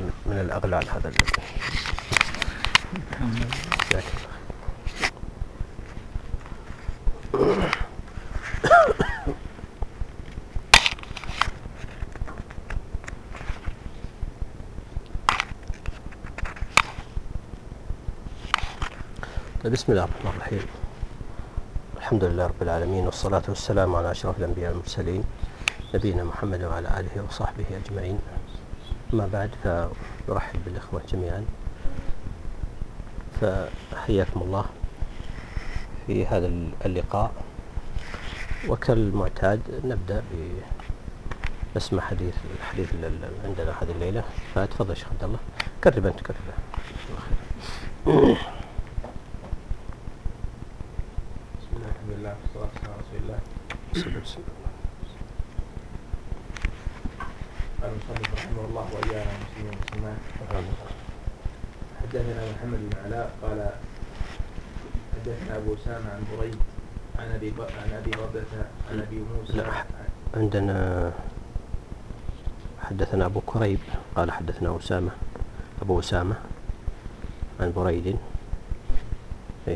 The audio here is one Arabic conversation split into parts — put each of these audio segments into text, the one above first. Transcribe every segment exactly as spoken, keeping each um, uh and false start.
من الأغلال هذا الذي بسم الله الرحمن الرحيم. الحمد لله رب العالمين، والصلاة والسلام على أشرف الأنبياء والمرسلين نبينا محمد وعلى آله وصحبه أجمعين. أما بعد، فنرحب بالإخوة جميعا، فحياكم الله في هذا اللقاء. وكالمعتاد نبدأ بنسمع حديث الحديث عندنا هذه الليلة. فتفضل شيخ عبد الله. كرب أنت كرب. الله والصلاة والسلام على رسول الله صلى الله عليه وسلم. قال المصنف رحمه الله وإيانا مسلمين ومسلمات. حدثنا محمد بن علاء قال حدثنا أبو أسامة عن بريد عن أبي عن أبي ربة عن أبي موسى. لا، عندنا حدثنا أبو كريب قال حدثنا أسامة أبو أسامة عن بريد. إيه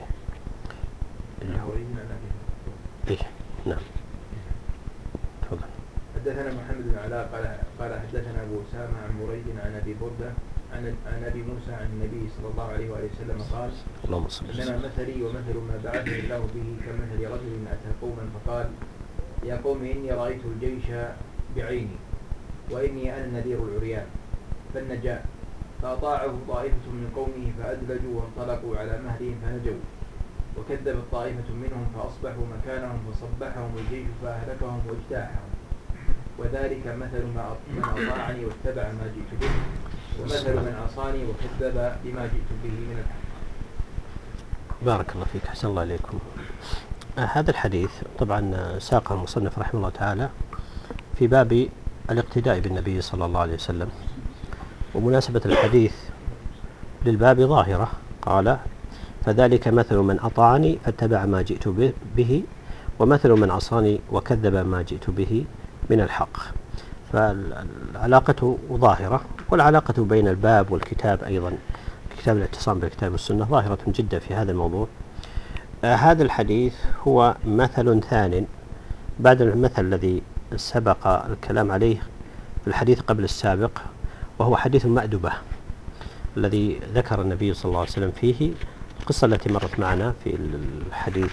إيه نعم. تفضل. حدثنا محمد بن علاء قال قال حدثنا أبو أسامة عن بريد عن أبي بردة عن عن أبي موسى عن النبي صلى الله عليه وآله وسلم قال: اللهم صل وسلم. إنما مثلي ومثل ما بعثني الله به كمثل رجل أتى قوما فقال: يا قوم إني رأيت الجيش بعيني وإني أنا النذير العريان فالنجاء، فأطاعه طائفة من قومه فأدلجوا وانطلقوا على مهلهم فنجوا، وكذبت طائفة منهم فأصبحوا مكانهم فصبحهم الجيش فأهلكهم واجتاحهم. وذلك مثل من أطاعني واتبع ما جئت به، ومثل من عصاني وكذب بما جئت به من الحق. بارك الله فيك، أحسن الله إليكم. آه هذا الحديث طبعا ساقه المصنف رحمه الله تعالى في باب الاقتداء بالنبي صلى الله عليه وسلم، ومناسبة الحديث للباب ظاهرة. قال: فذلك مثل من أطاعني فاتبع ما جئت به، ومثل من عصاني وكذب ما جئت به من الحق. فالعلاقة ظاهرة، والعلاقة بين الباب والكتاب أيضا، كتاب الاعتصام بالكتاب والسنة، ظاهرة جدا في هذا الموضوع. آه هذا الحديث هو مثل ثان بعد المثل الذي سبق الكلام عليه في الحديث قبل السابق، وهو حديث المأدبة الذي ذكر النبي صلى الله عليه وسلم فيه القصة التي مرت معنا في الحديث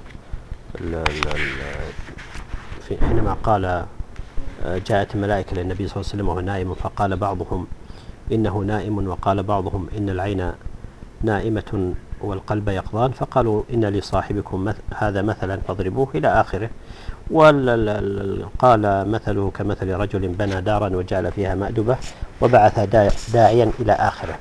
في حينما قال: جاءت الملائكة للنبي صلى الله عليه وسلم وهو نائم، فقال بعضهم إنه نائم، وقال بعضهم إن العين نائمة والقلب يقظان، فقالوا إن لصاحبكم هذا مثلا فاضربوه إلى آخره. وقال: مثله كمثل رجل بنى دارا وجعل فيها مأدبة وبعث داعيا إلى آخره.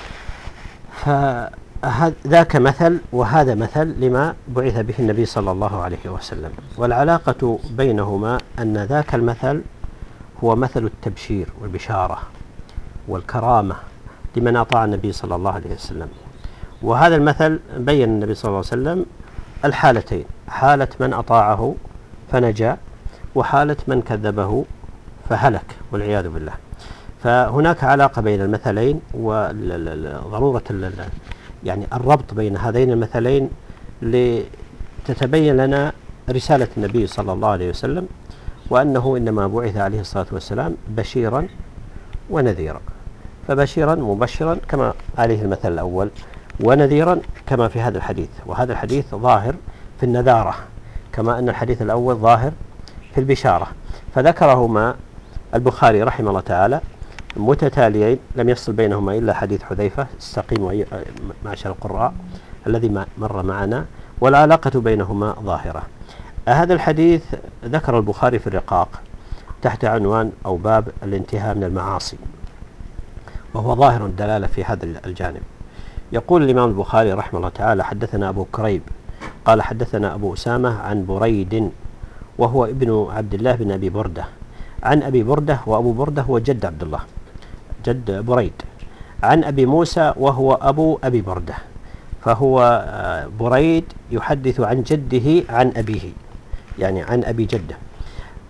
فذاك مثل وهذا مثل لما بعث به النبي صلى الله عليه وسلم. والعلاقة بينهما أن ذاك المثل هو مثل التبشير والبشارة والكرامة لمن أطاع النبي صلى الله عليه وسلم. وهذا المثل بين النبي صلى الله عليه وسلم الحالتين: حالة من أطاعه فنجا، وحالة من كذبه فهلك والعياذ بالله. فهناك علاقة بين المثلين، وضرورة يعني الربط بين هذين المثلين لتتبين لنا رسالة النبي صلى الله عليه وسلم، وأنه إنما بعث عليه الصلاة والسلام بشيرا ونذيرا. فبشيرا مبشرا كما عليه المثل الأول، ونذيرا كما في هذا الحديث. وهذا الحديث ظاهر في النذارة كما أن الحديث الأول ظاهر في البشارة، فذكرهما البخاري رحمه الله تعالى متتاليين، لم يفصل بينهما إلا حديث حذيفة: استقيموا معشر القراء، الذي مر معنا، والعلاقة بينهما ظاهرة. هذا الحديث ذكر البخاري في الرقاق تحت عنوان أو باب الانتهاء من المعاصي، وهو ظاهر الدلالة في هذا الجانب. يقول الإمام البخاري رحمه الله تعالى: حدثنا أبو كريب قال حدثنا أبو أسامة عن بريد، وهو ابن عبد الله بن أبي بردة، عن أبي بردة، وأبو بردة هو جد عبد الله، جد بريد، عن أبي موسى وهو أبو أبي بردة. فهو بريد يحدث عن جده عن أبيه، يعني عن أبي جده.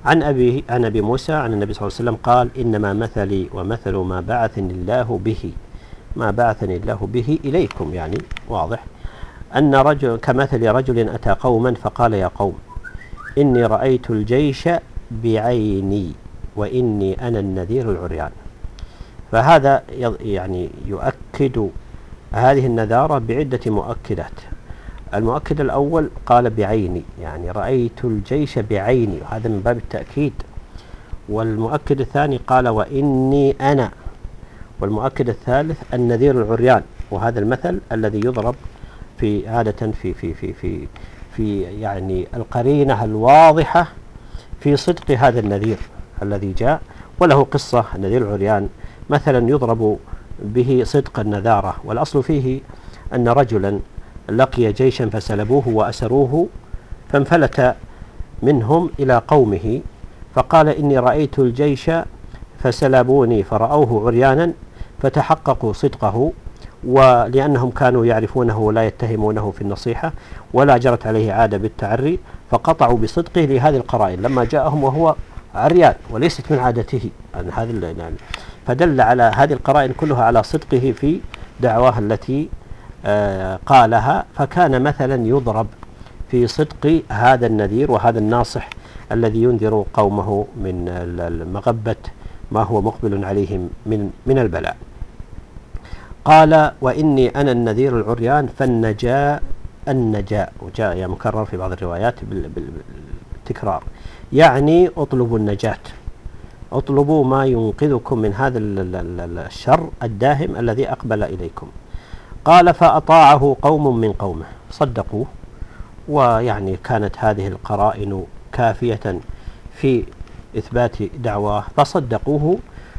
عن أبي عن أبي موسى عن النبي صلى الله عليه وسلم قال إنما مثلي ومثل ما بعثني الله به ما بعثني الله به إليكم، يعني واضح أن رجل كمثل رجل أتى قوما فقال يا قوم إني رأيت الجيش بعيني وإني أنا النذير العريان. فهذا يعني يؤكد هذه النذارة بعدة مؤكدات. المؤكد الأول قال بعيني، يعني رأيت الجيش بعيني، وهذا من باب التأكيد. والمؤكد الثاني قال وإني أنا، والمؤكد الثالث النذير العريان، وهذا المثل الذي يضرب في عادة في في في في في يعني القرينة الواضحة في صدق هذا النذير الذي جاء. وله قصة النذير العريان مثلا يضرب به صدق النذارة، والأصل فيه أن رجلا لقي جيشا فسلبوه وأسروه فانفلت منهم إلى قومه فقال إني رأيت الجيش فسلبوني فرأوه عريانا فتحققوا صدقه، ولأنهم كانوا يعرفونه ولا يتهمونه في النصيحة ولا جرت عليه عادة بالتعري فقطعوا بصدقه لهذه القرائن لما جاءهم وهو عريان وليست من عادته. هذا فدل على هذه القرائن كلها على صدقه في دعواه التي آه قالها، فكان مثلا يضرب في صدق هذا النذير وهذا الناصح الذي ينذر قومه من المغبة ما هو مقبل عليهم من من البلاء. قال وإني أنا النذير العريان فالنجاء النجاء، وجاء يعني مكرر في بعض الروايات بالتكرار، يعني اطلبوا النجاة، اطلبوا ما ينقذكم من هذا الشر الداهم الذي أقبل إليكم. قال فأطاعه قوم من قومه صدقوه، ويعني كانت هذه القرائن كافية في إثبات دعواه فصدقوه،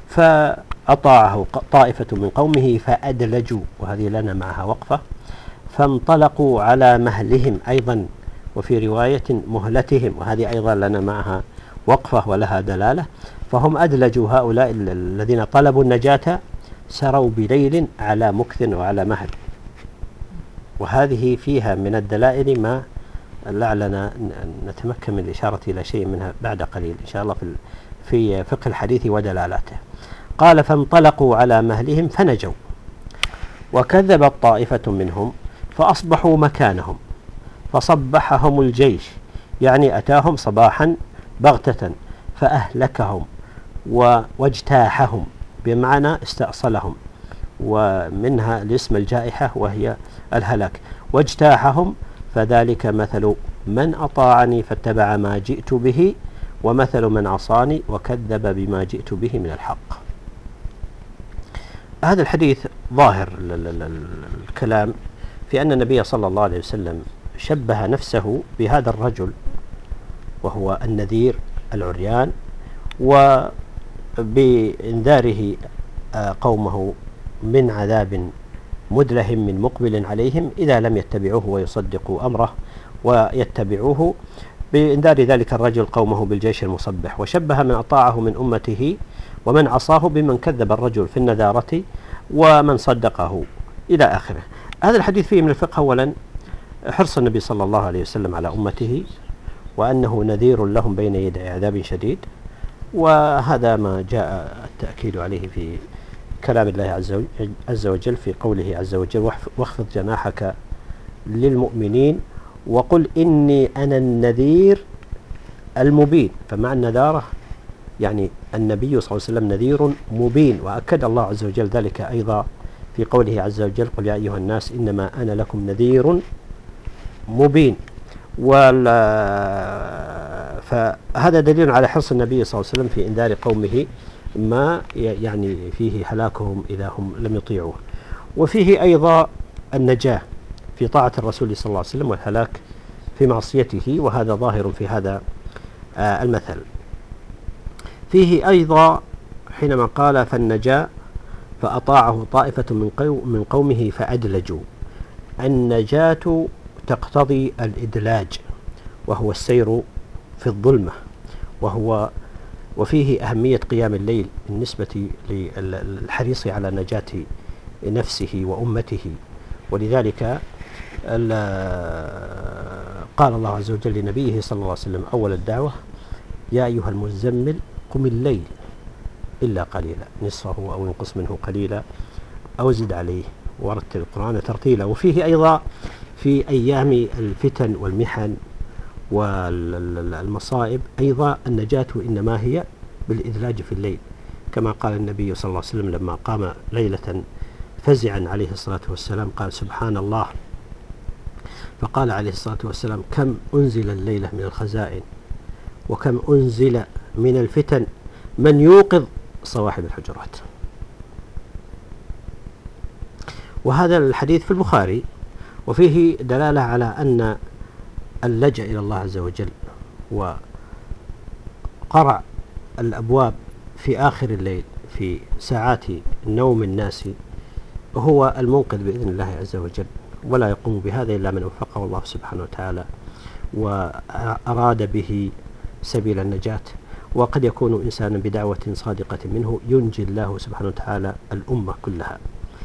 فأطاعه طائفة من قومه فأدلجوا، وهذه لنا معها وقفة، فانطلقوا على مهلهم أيضا، وفي رواية مهلتهم، وهذه أيضا لنا معها وقفة ولها دلالة. فهم أدلجوا هؤلاء الذين طلبوا النجاة سروا بليل على مكث وعلى مهل، وهذه فيها من الدلائل ما لعلنا نتمكن من الإشارة إلى شيء منها بعد قليل إن شاء الله في في فقه الحديث ودلالاته. قال فانطلقوا على مهلهم فنجوا، وكذبت طائفة منهم فأصبحوا مكانهم فصبحهم الجيش، يعني أتاهم صباحا بغتة فأهلكهم واجتاحهم، بمعنى استأصلهم، ومنها الاسم الجائحة وهي الهلاك، واجتاحهم. فذلك مثل من أطاعني فاتبع ما جئت به، ومثل من عصاني وكذب بما جئت به من الحق. هذا الحديث ظاهر الكلام في أن النبي صلى الله عليه وسلم شبه نفسه بهذا الرجل وهو النذير العريان، وبإنذاره قومه من عذاب مدلهم من مقبل عليهم إذا لم يتبعوه ويصدقوا أمره ويتبعوه، بإنذار ذلك الرجل قومه بالجيش المصبح. وشبه من أطاعه من أمته ومن عصاه بمن كذب الرجل في النذارة ومن صدقه إلى آخره. هذا الحديث فيه من الفقه أولا حرص النبي صلى الله عليه وسلم على أمته، وأنه نذير لهم بين يدي عذاب شديد، وهذا ما جاء التأكيد عليه في كلام الله عز وجل في قوله عز وجل واخفض جناحك للمؤمنين وقل إني أنا النذير المبين. فمع النذارة يعني النبي صلى الله عليه وسلم نذير مبين، وأكد الله عز وجل ذلك أيضا في قوله عز وجل قل يا أيها الناس إنما أنا لكم نذير مبين. فهذا دليل على حرص النبي صلى الله عليه وسلم في إنذار قومه ما يعني فيه هلاكهم إذا هم لم يطيعوه، وفيه أيضا النجاة في طاعة الرسول صلى الله عليه وسلم والهلاك في معصيته، وهذا ظاهر في هذا آه المثل. فيه أيضا حينما قال فالنجاة فأطاعه طائفة من, قو من قومه فأدلجوا. النجاة تقتضي الإدلاج، وهو السير في الظلمة، وهو وفيه أهمية قيام الليل بالنسبة للحريص على نجاة نفسه وأمته. ولذلك قال الله عز وجل لنبيه صلى الله عليه وسلم أول الدعوة يا أيها المزمل قم الليل إلا قليلا نصفه أو انقص منه قليلا أو زد عليه ورتل القرآن ترتيلا. وفيه أيضا في أيام الفتن والمحن والمصائب أيضا النجاة إنما هي بالإدلاج في الليل، كما قال النبي صلى الله عليه وسلم لما قام ليلة فزعا عليه الصلاة والسلام قال سبحان الله، فقال عليه الصلاة والسلام كم أنزل الليلة من الخزائن وكم أنزل من الفتن من يوقظ صواحب الحجرات. وهذا الحديث في البخاري، وفيه دلالة على أن اللجأ إلى الله عز وجل وقرع الأبواب في آخر الليل في ساعات نوم الناس هو المنقذ بإذن الله عز وجل، ولا يقوم بهذا إلا من وفقه الله سبحانه وتعالى وأراد به سبيل النجاة. وقد يكون إنسانا بدعوة صادقة منه ينجي الله سبحانه وتعالى الأمة كلها.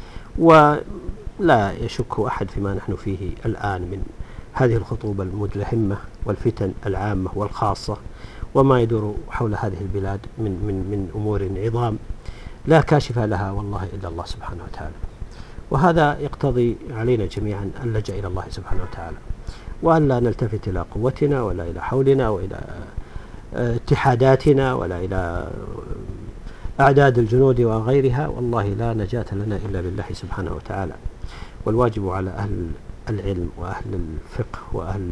ولا يشك أحد فيما نحن فيه الآن من هذه الخطوبة المدلهمة والفتن العامة والخاصة وما يدور حول هذه البلاد من, من, من أمور عظام لا كاشف لها والله إلا الله سبحانه وتعالى. وهذا يقتضي علينا جميعا أن نلجأ إلى الله سبحانه وتعالى، وأن لا نلتفت إلى قوتنا ولا إلى حولنا وإلى اتحاداتنا ولا إلى أعداد الجنود وغيرها. والله لا نجاة لنا إلا بالله سبحانه وتعالى. والواجب على أهل العلم وأهل الفقه وأهل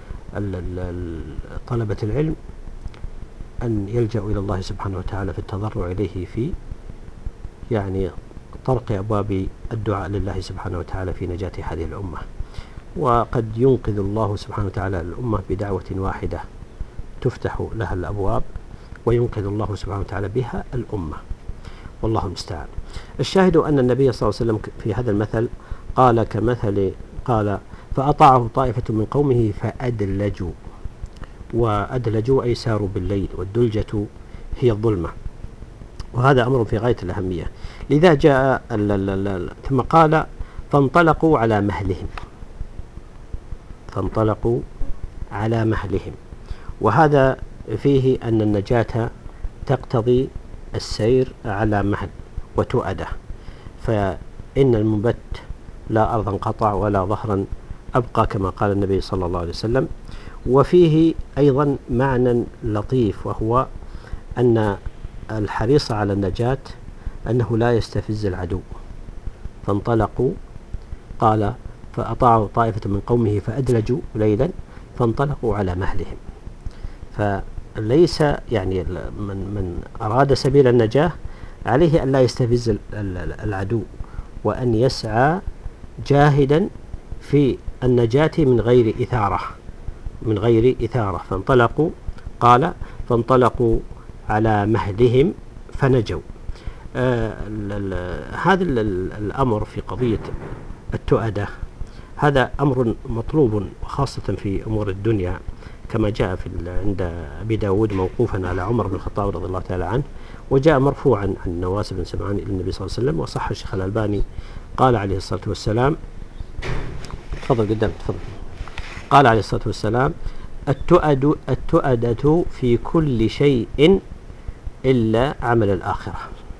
طلبة العلم أن يلجأوا إلى الله سبحانه وتعالى في التضرع إليه في يعني طرق أبواب الدعاء لله سبحانه وتعالى في نجاة هذه الأمة. وقد ينقذ الله سبحانه وتعالى الأمة بدعوة واحدة تفتح لها الأبواب وينقذ الله سبحانه وتعالى بها الأمة، والله المستعان. الشاهد أن النبي صلى الله عليه وسلم في هذا المثل قال كمثل قال فأطاعه طائفة من قومه فأدلجوا، وأدلجوا أي ساروا بالليل، والدلجة هي الظلمة، وهذا أمر في غاية الأهمية. لذا جاء ثم قال فانطلقوا على مهلهم، فانطلقوا على مهلهم، وهذا فيه أن النجاة تقتضي السير على مهل وتؤدة، فإن المنبت لا أرضا قطع ولا ظهرا أبقى كما قال النبي صلى الله عليه وسلم. وفيه أيضا معنى لطيف، وهو أن الحريص على النجاة أنه لا يستفز العدو. فانطلقوا قال فأطاعوا طائفة من قومه فأدلجوا ليلا فانطلقوا على مهلهم. فليس يعني من, من أراد سبيل النجاة عليه أن لا يستفز العدو، وأن يسعى جاهدا في النجاة من غير إثارة من غير إثارة. فانطلقوا قال فانطلقوا على مهلهم فنجوا. آه هذا الأمر في قضية التؤدة هذا أمر مطلوب خاصة في أمور الدنيا، كما جاء في عند أبي داود موقوفا على عمر بن الخطاب رضي الله تعالى عنه، وجاء مرفوعا عن نواس بن سمعان إلى النبي صلى الله عليه وسلم، وصح الشيخ الألباني قال عليه الصلاة والسلام تفضل قدام تفضل قال عليه الصلاة والسلام التؤد التؤدة في كل شيء إلا عمل الآخرة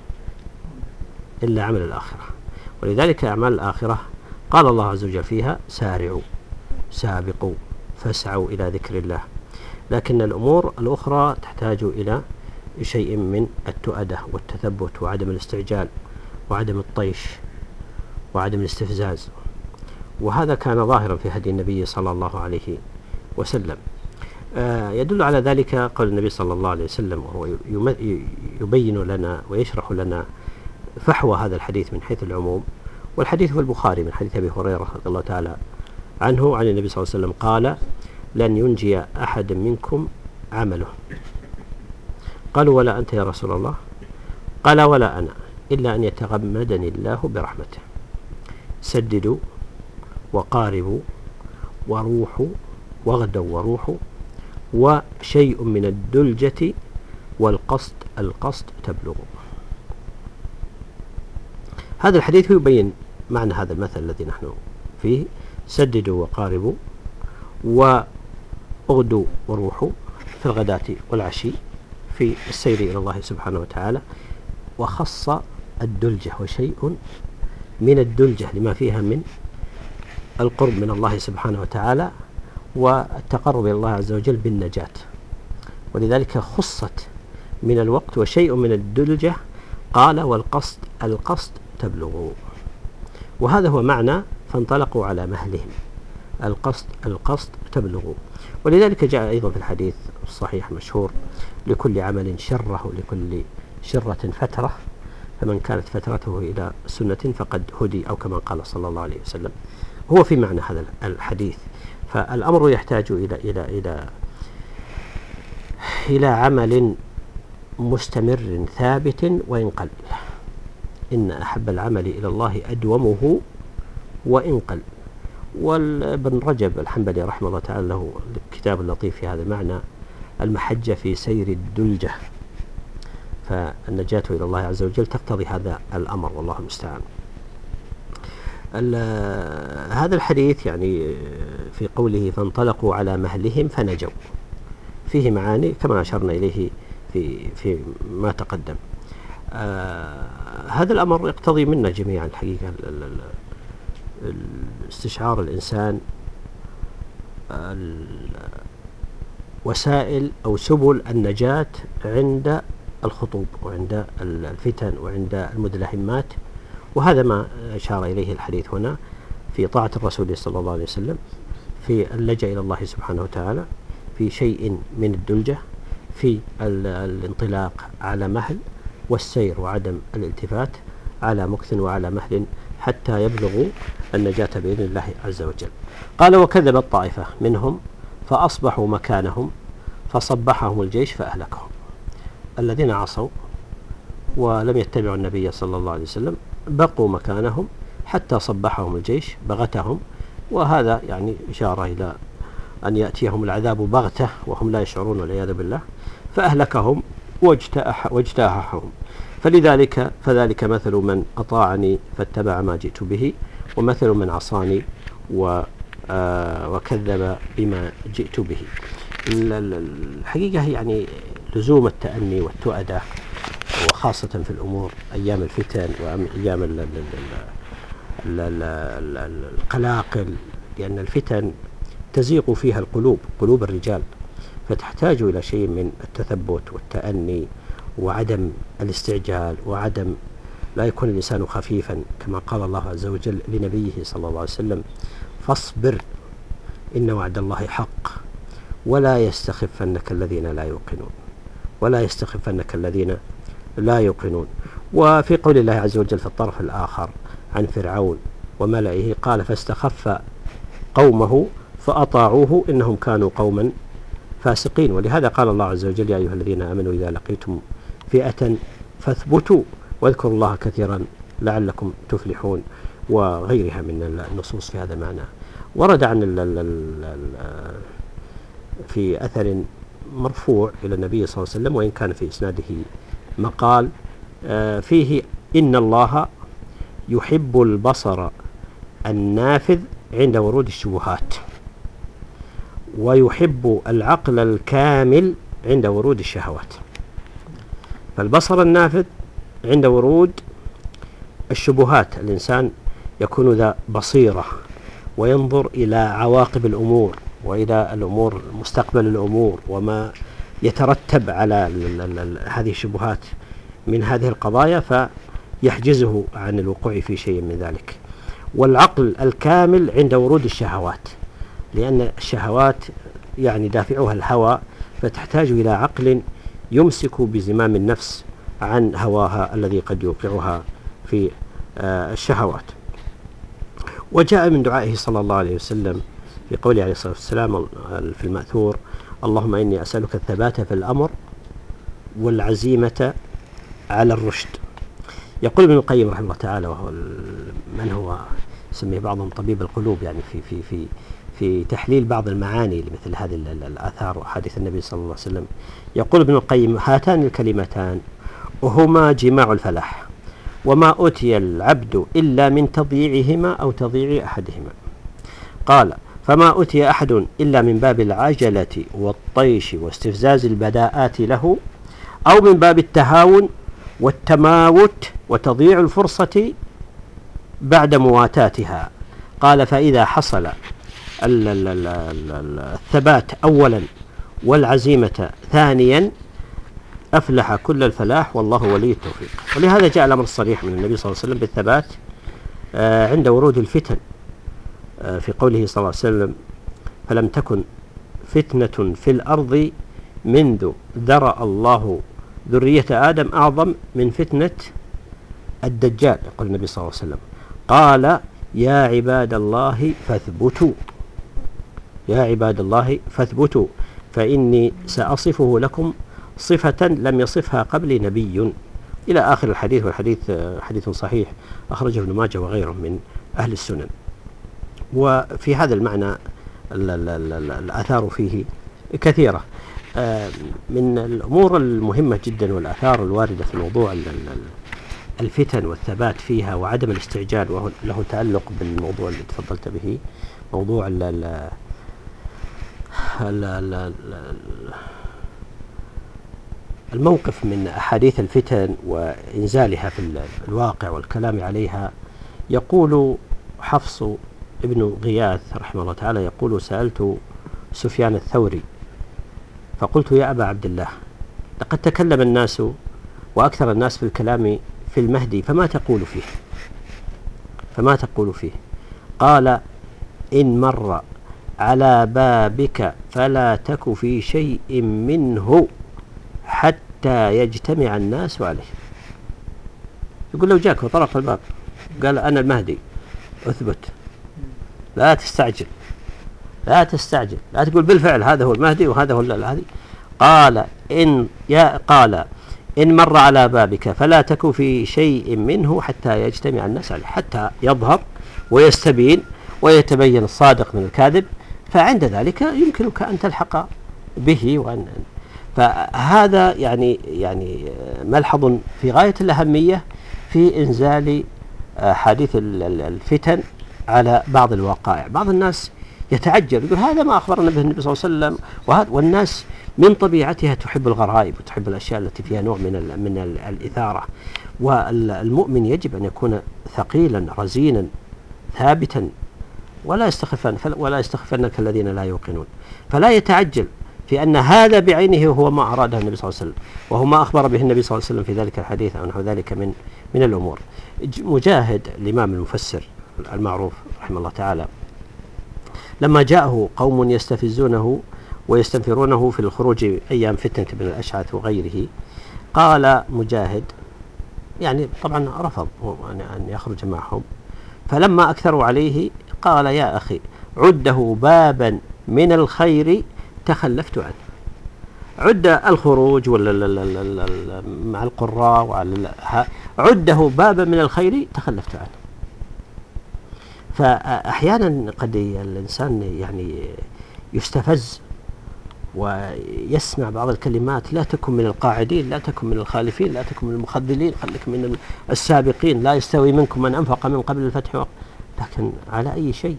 إلا عمل الآخرة ولذلك أعمال الآخرة قال الله عز وجل فيها سارعوا سابقوا فاسعوا إلى ذكر الله. لكن الأمور الأخرى تحتاج إلى شيء من التؤدة والتثبت وعدم الاستعجال وعدم الطيش وعدم الاستفزاز، وهذا كان ظاهرا في هدي النبي صلى الله عليه وسلم. آه يدل على ذلك قول النبي صلى الله عليه وسلم، وهو يبين لنا ويشرح لنا فحوى هذا الحديث من حيث العموم. والحديث في البخاري من حديث أبي هريرة رضي الله تعالى عنه عن النبي صلى الله عليه وسلم قال لن ينجي أحد منكم عمله. قالوا ولا أنت يا رسول الله؟ قال ولا أنا إلا أن يتغمدني الله برحمته. سددوا وقاربوا وروحوا واغدوا وروحوا وشيء من الدلجة والقصد القصد تبلغوا. هذا الحديث يبين معنى هذا المثل الذي نحن فيه: سددوا وقاربوا واغدوا وروحوا، في الغداة والعشي في السير إلى الله سبحانه وتعالى، وخص الدلجة وشيء من الدلجة لما فيها من القرب من الله سبحانه وتعالى والتقرب إلى الله عز وجل بالنجاة، ولذلك خصت من الوقت وشيء من الدلجة. قال والقصد القصد تبلغوا، وهذا هو معنى فانطلقوا على مهلهم، القصد القصد تبلغوا. ولذلك جاء أيضا في الحديث الصحيح المشهور لكل عمل شره لكل شرة فترة، فمن كانت فترته إلى سنة فقد هدي، أو كما قال صلى الله عليه وسلم. هو في معنى هذا الحديث. فالأمر يحتاج إلى إلى إلى إلى عمل مستمر ثابت وإن قل. إن أحب العمل إلى الله أدومه وإن قل. وابن رجب الحنبلي رحمه الله تعالى له كتاب لطيف في هذا المعنى، المحجة في سير الدلجة، فالنجاة إلى الله عز وجل تقتضي هذا الأمر، والله المستعان. هذا الحديث يعني في قوله فانطلقوا على مهلهم فنجوا فيه معاني كما أشرنا إليه في في ما تقدم. آه هذا الأمر يقتضي منا جميعا الحقيقة استشعار الإنسان وسائل أو سبل النجاة عند الخطوب وعند الفتن وعند المدلهمات، وهذا ما أشار إليه الحديث هنا في طاعة الرسول صلى الله عليه وسلم، في اللجأ إلى الله سبحانه وتعالى، في شيء من الدلجة، في الانطلاق على مهل، والسير وعدم الالتفات على مكث وعلى مهل حتى يبلغوا النجاة بإذن الله عز وجل. قال وكذب الطائفة منهم فأصبحوا مكانهم فصبحهم الجيش فأهلكهم. الذين عصوا ولم يتبعوا النبي صلى الله عليه وسلم بقوا مكانهم حتى صبحهم الجيش بغتهم، وهذا يعني إشارة إلى أن يأتيهم العذاب بغتة وهم لا يشعرون والعياذ بالله، فأهلكهم واجتاحهم. فلذلك فذلك مثل من أطاعني فاتبع ما جئت به، ومثل من عصاني و وكذب بما جئت به. الحقيقة يعني لزوم التأني والتؤدة، وخاصة في الأمور أيام الفتن وأيام القلاقل، لأن الفتن تزيغ فيها القلوب قلوب الرجال، فتحتاج إلى شيء من التثبت والتأني وعدم الاستعجال، وعدم لا يكون الإنسان خفيفا، كما قال الله عز وجل لنبيه صلى الله عليه وسلم فاصبر إن وعد الله حق ولا يستخفنك الذين لا يوقنون ولا يستخفنك الذين لا يوقنون. وفي قول الله عز وجل في الطرف الآخر عن فرعون وملئه قال فاستخف قومه فأطاعوه إنهم كانوا قوما فاسقين. ولهذا قال الله عز وجل يا أيها الذين آمنوا إذا لقيتم فئة فاثبتوا واذكروا الله كثيرا لعلكم تفلحون، وغيرها من النصوص في هذا المعنى. ورد عن ال ال ال في أثر مرفوع إلى النبي صلى الله عليه وسلم، وإن كان في إسناده مقال فيه إن الله يحب البصر النافذ عند ورود الشبهات، ويحب العقل الكامل عند ورود الشهوات. فالبصر النافذ عند ورود الشبهات، الإنسان يكون ذا بصيرة وينظر إلى عواقب الأمور وإلى الأمور مستقبل الأمور وما يترتب على هذه الشبهات من هذه القضايا، فيحجزه عن الوقوع في شيء من ذلك. والعقل الكامل عند ورود الشهوات، لأن الشهوات يعني دافعها الهوى، فتحتاج إلى عقل يمسك بزمام النفس عن هواها الذي قد يوقعها في الشهوات. وجاء من دعائه صلى الله عليه وسلم في قوله عليه الصلاة والسلام في المأثور اللهم إني أسألك الثبات في الأمر والعزيمة على الرشد. يقول ابن القيم رحمه الله تعالى، وهو من هو يسميه بعضهم طبيب القلوب، يعني في في في في تحليل بعض المعاني لمثل هذه الآثار وحديث النبي صلى الله عليه وسلم، يقول ابن القيم هاتان الكلمتان وهما جماع الفلاح، وما أوتي العبد إلا من تضييعهما أو تضييع أحدهما. قال فما أتي أحد إلا من باب العجلة والطيش واستفزاز البداءات له، أو من باب التهاون والتماوت وتضييع الفرصة بعد مواتاتها. قال: فإذا حصل الثبات أولا والعزيمة ثانيا أفلح كل الفلاح والله ولي التوفيق. ولهذا جاء الأمر الصريح من النبي صلى الله عليه وسلم بالثبات عند ورود الفتن، في قوله صلى الله عليه وسلم: فلم تكن فتنة في الأرض منذ ذرأ الله ذرية آدم أعظم من فتنة الدجال. يقول النبي صلى الله عليه وسلم: قال: يا عباد الله فاثبتوا، يا عباد الله فاثبتوا فإني سأصفه لكم صفة لم يصفها قبل نبي، إلى آخر الحديث. والحديث حديث صحيح أخرجه ابن ماجه وغيره من أهل السنن. وفي هذا المعنى الآثار فيه كثيرة. من الأمور المهمة جدا والآثار الواردة في موضوع الفتن والثبات فيها وعدم الاستعجال، وله تعلق بالموضوع اللي تفضلت به، موضوع ال ال ال ال الموقف من أحاديث الفتن وإنزالها في الواقع والكلام عليها. يقول حفص ابن غياث رحمه الله تعالى، يقول: سألت سفيان الثوري فقلت: يا أبا عبد الله، لقد تكلم الناس وأكثر الناس في الكلام في المهدي، فما تقول فيه؟ فما تقول فيه؟ قال: إن مر على بابك فلا تك في شيء منه حتى يجتمع الناس عليه. يقول: لو جاك وطرق الباب قال أنا المهدي، أثبت، لا تستعجل، لا تستعجل، لا تقول بالفعل هذا هو المهدي وهذا هو هذه. قال: إن يا قال إن مر على بابك فلا تك في شيء منه حتى يجتمع الناس عليه، حتى يظهر ويستبين ويتبين الصادق من الكاذب، فعند ذلك يمكنك أن تلحق به. وأن فهذا يعني يعني ملحظ في غاية الأهمية في إنزال حديث الفتن على بعض الوقائع. بعض الناس يتعجل يقول: هذا ما أخبرنا به النبي صلى الله عليه وسلم. وهذا والناس من طبيعتها تحب الغرائب وتحب الأشياء التي فيها نوع من من الإثارة. والمؤمن يجب أن يكون ثقيلا رزينا ثابتا، ولا يستخفن ولا يستخفنك الذين لا يوقنون. فلا يتعجل في أن هذا بعينه هو ما أراده النبي صلى الله عليه وسلم، وهو ما أخبر به النبي صلى الله عليه وسلم في ذلك الحديث أو نحو ذلك من من الأمور. مجاهد الإمام المفسر المعروف رحمه الله تعالى، لما جاءه قوم يستفزونه ويستنفرونه في الخروج أيام فتنة بن الأشعث وغيره، قال مجاهد، يعني طبعا رفض أن يخرج معهم، فلما أكثروا عليه قال: يا أخي، عده بابا من الخير تخلفت عنه. عد الخروج ولا مع القراء، عده بابا من الخير تخلفت عنه. فأحيانا قد الإنسان يعني يستفز ويسمع بعض الكلمات: لا تكن من القاعدين، لا تكن من الخالفين، لا تكن من المخذلين، خليك من السابقين، لا يستوي منكم من أنفق من قبل الفتح وقت. لكن على أي شيء؟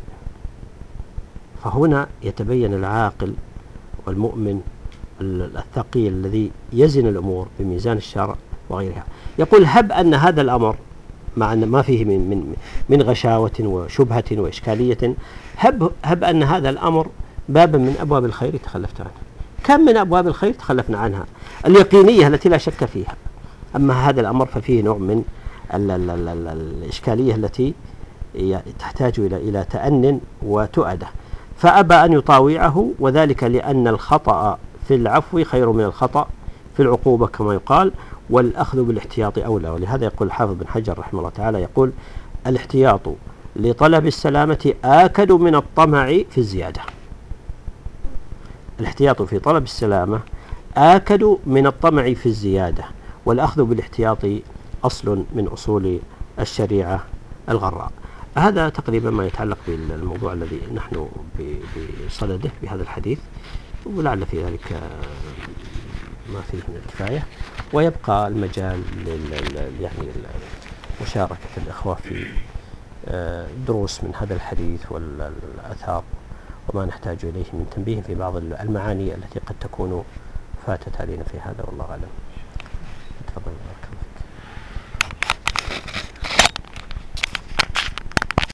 فهنا يتبين العاقل والمؤمن الثقيل الذي يزن الأمور بميزان الشرع وغيرها. يقول: هب أن هذا الأمر مع أن ما فيه من من من غشاوة وشبهة وإشكالية، هب هب أن هذا الأمر بابا من أبواب الخير تخلفت عنه. كم من أبواب الخير تخلفنا عنها اليقينية التي لا شك فيها. أما هذا الأمر ففيه نوع من ال ال ال ال الإشكالية التي تحتاج إلى إلى تأن وتؤدة، فأبى أن يطاوعه، وذلك لأن الخطأ في العفو خير من الخطأ في العقوبة كما يقال، والأخذ بالاحتياط أولى. ولهذا يقول الحافظ بن حجر رحمه الله تعالى، يقول: الاحتياط لطلب السلامة آكد من الطمع في الزيادة. الاحتياط في طلب السلامة آكد من الطمع في الزيادة، والأخذ بالاحتياط أصل من أصول الشريعة الغراء. هذا تقريبا ما يتعلق بالموضوع الذي نحن بصدده بهذا الحديث، ولعل في ذلك ما فيه من الكفاية، ويبقى المجال يعني مشاركة الإخوة في دروس من هذا الحديث والأثار وما نحتاج إليه من تنبيه في بعض المعاني التي قد تكون فاتت علينا في هذا، والله أعلم.